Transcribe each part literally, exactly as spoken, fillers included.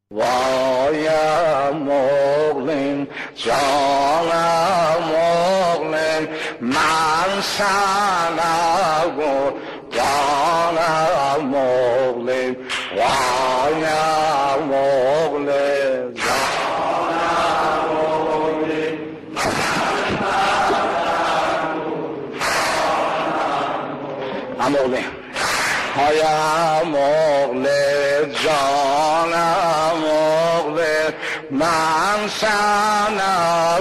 وایم مغلم جانم مغلم من سنگ و جانم مغلم وایم مغلم جانم مغلم مغلم هایم مغلم جانم مغلم من سنگ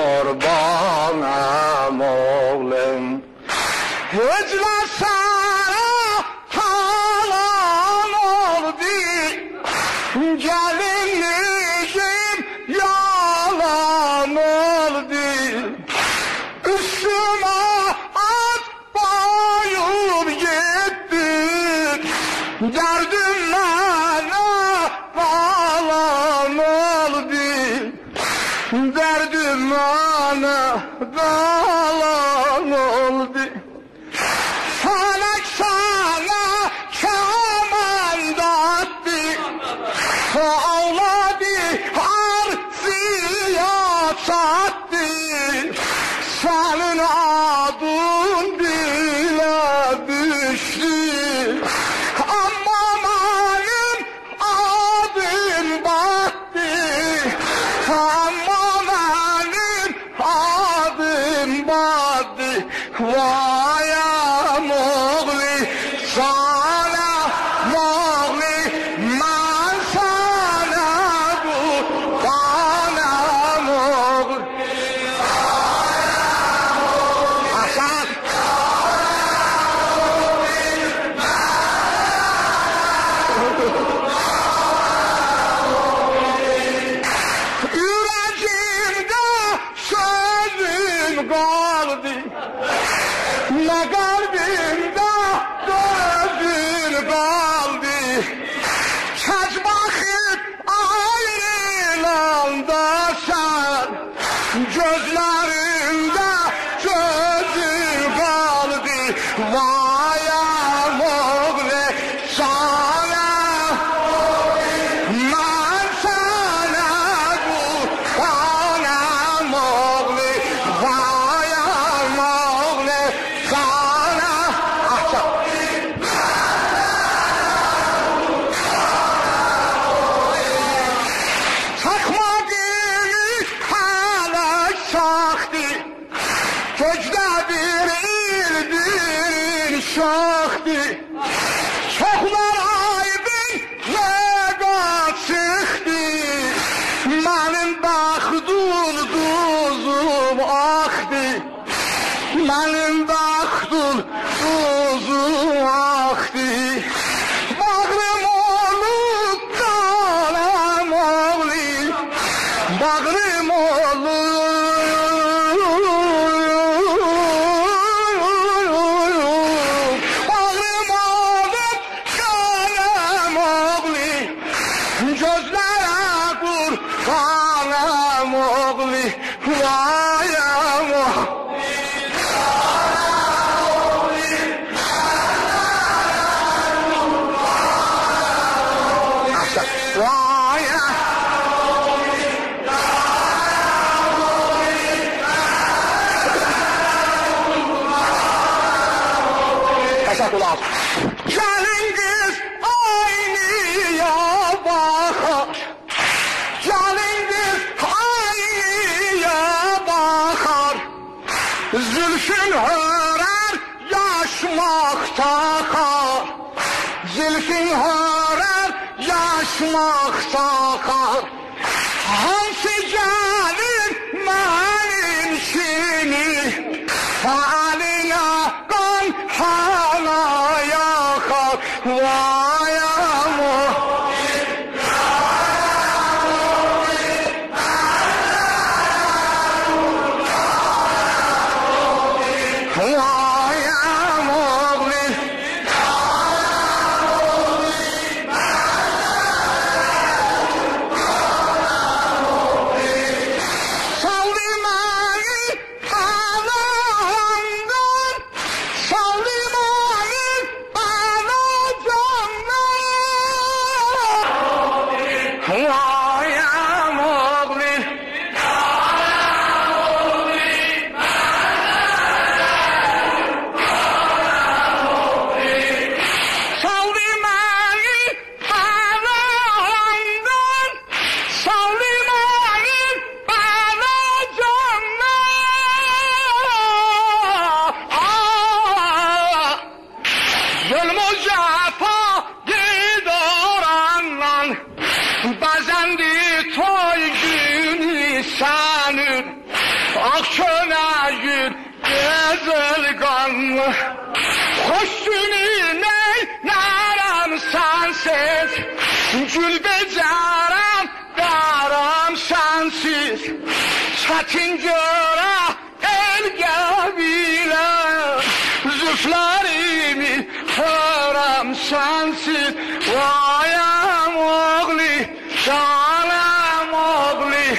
قربانم مغلم اجلس سرا تالان اردی gelin neyim yalan oldu üstüme at bayım gitti derdim bana bağlan oldu derdim bana bağlan oldu felek sana keman dattı ağladı arziya sattı senin adın dile düştü ama benim adım battı ama benim adım battı vayam oğlu sana oğlu ben sana bu bana oğlu Hasan yüreğimde sözüm kaldı ne kalbimde gözün kaldı Kaç bakıp ayrılanda sen gözlerinde gözün kaldı vayam oğlu sana ben sana bu anam oğlu vayam oğlu sana ahşap Takmadığını hala saktı Gözde bir ildir şaktı Çoklar aydın lega çıktı Benim baktım tuzum aktı Benim baktım tuzum aktı Bağrım olup kalem oğlu Bağrım olup Bağrım olup kalem oğlu Gözlere kurbanım oğlu Vayam oğlu Vayam Teşekkürler. Gelin kız aynıya bakar Gelin kız aynıya bakar Zülfün hörer yaşmak takar Zülfün hörer yaşmak takar Hansı gelin benim şimdi Haline kan hala yakar Vayam o Vayam oğlu Vayam oğli saldı beni belahamdan, saldı beni belacandan. Zulm o cefa gidorandan, bazen de toy günü senin, akşona gün güzel kanlı. Hoş gününe naram sensiz, gül becerem daram sensiz. Çetin göre el gabile, züflerimi haram sensiz. Vayam oğli, canım oğli.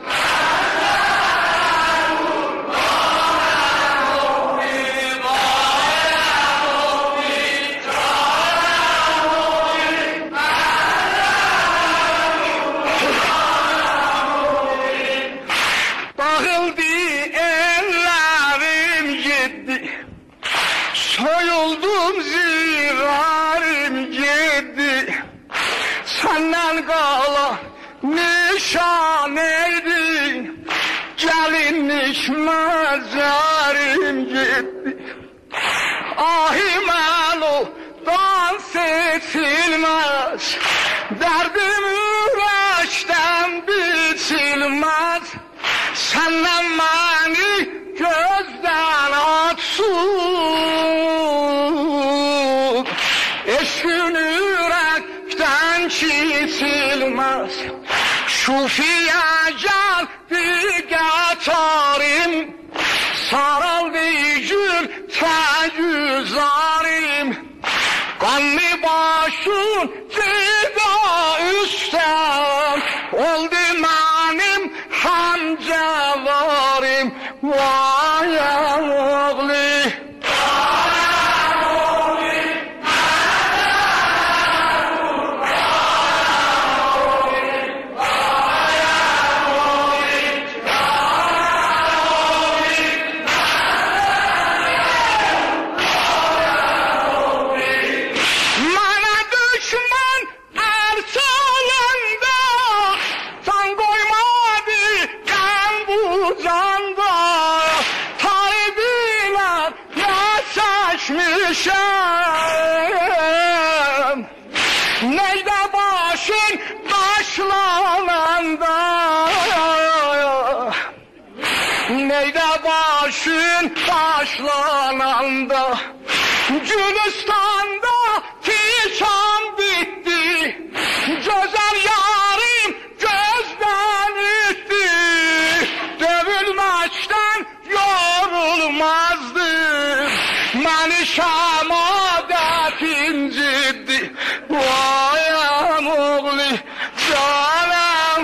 Dağıldı ellerim gitti, soyuldum zirarim gitti. Senden kalan nişan eydi, gelinlik mezarım gitti. Ahim oludan seçilmez, derdim yürekten biçilmez. Senden beni gözden atsın, eşkin yürekten çiçilmez. Şufiye geldi getarim, sarıldı gül tecüzarim. Kanlı başın cida üstten, oldu benim hamcavarim. Vayam oğli düşmüşüm. Neyde başın başlananda, neyde başın başlananda, Gülistan'da tikan bitti, güzel yarim gözden itti. Dövülmekten yorulmazdım, beni şamadetin ciddi. Vayam oğli canım,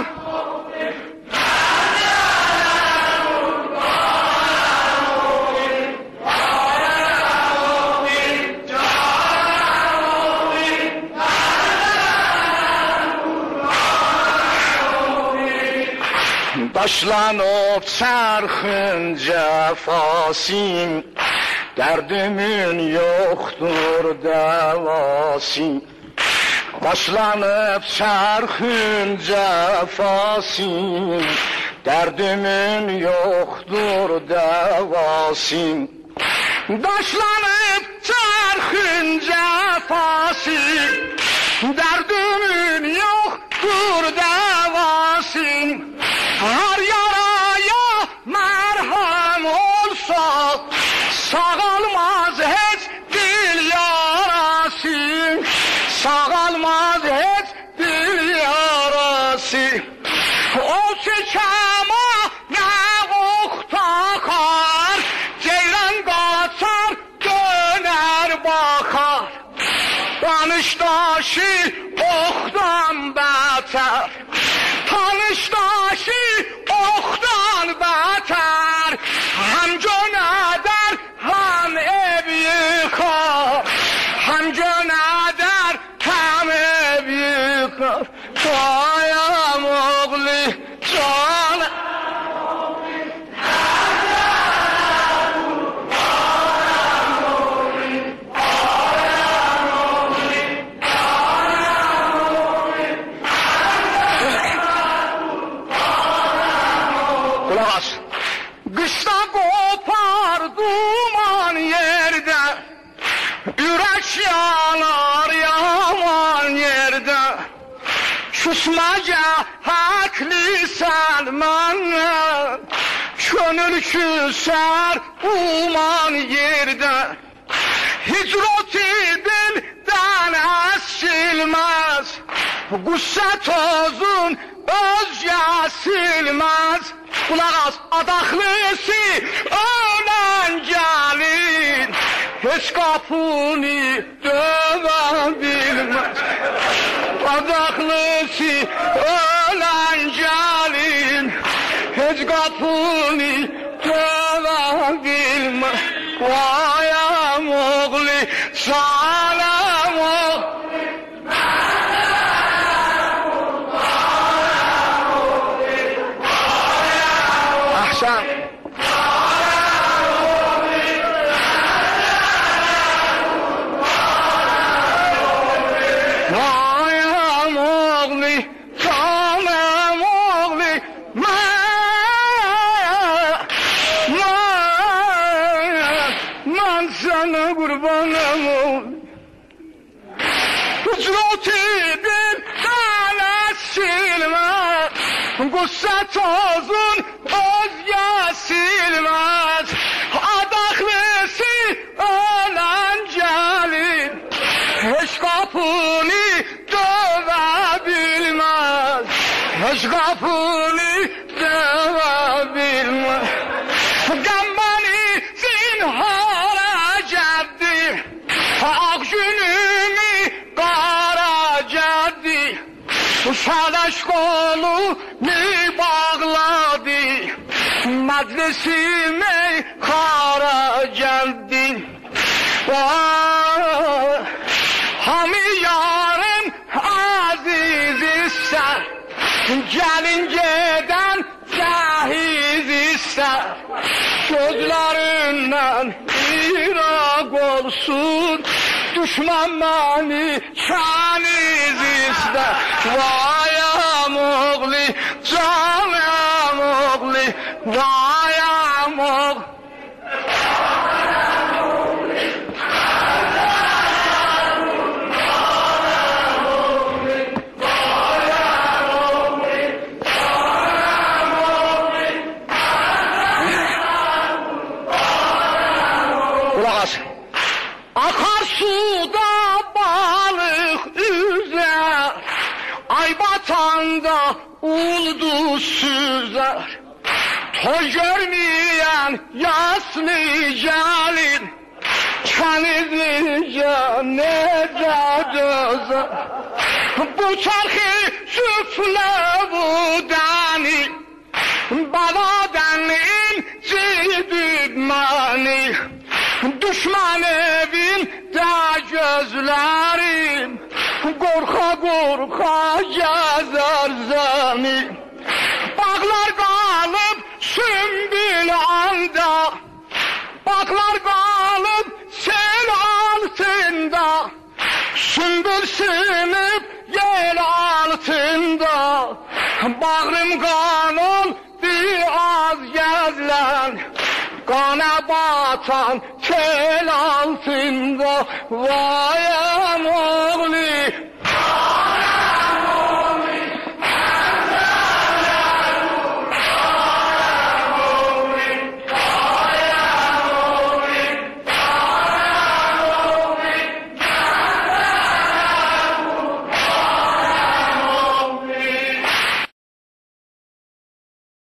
başlanıp çarxın cefasim, derdimin yoktur devasim. Başlanıp çarxın cefasim, derdimin yoktur devasim. Başlanıp çarxın cefasim, derdimin yoktur devasim. Her yaraya merhem olsa, sağalmaz hiç dil yarası, sağalmaz hiç dil yarası. O çiçeğime ne ok takar, ceylan kaçar döner bakar. Tanış taşı oktan beter, tanış taşı oktan beter. Hem can eder hem ev yıkar, hem can eder hem ev yıkar. vayam oğli canım. Kulak as. Kışta kopar duman yerde, yürek yanar yaman yerde. Susmaca haklı Selman'a, gönül küser uman yerde. Hicreti dilden esilmez, gusse tozun özge silmez. Kulak as, adaklısı ölen gelin, hiç kapını dövebilmez. Adaklısı ölen gelin, hiç kapını dövebilmez. Vayam oğlu salam oğlu. Ahsan. Vayam oğlu, canım oğlu, ben sana kurbanım oğlu. Hücreti bir tane silmez, gusse tozun özge silmez. Adaklısı ölen gelin, hiç kapını dövebilmez. Hiç kapını dövebilmez. Gambani zinhara geldi, ak günümü kara geldi. Sadaş kolu ne bağladı, meclisime kara geldi. Ah, hami yarın aziz ister, gelin geden cahiz ister. Gözlerinden irak olsun, düşman beni kaniz ister. Vayam oğlu, canım oğlu, vayam oğlu. Kulak as. Akarsuda balık üzer, ay batanda uldu süzer. Toy görmeyen yaslı gelin, kenizlice ne dözer. Bu çarkı süfle bu deni, bana denin cidüdmeni. Düşman evinde gözlerim, korka korka gezer zemi. Bağlar kalıp sümbül anda, bağlar kalıp sel altında. Sümbül sınıp yel altında, bağrım kan oldu az gezlen. Kana batan tel altında, vayam oğlu.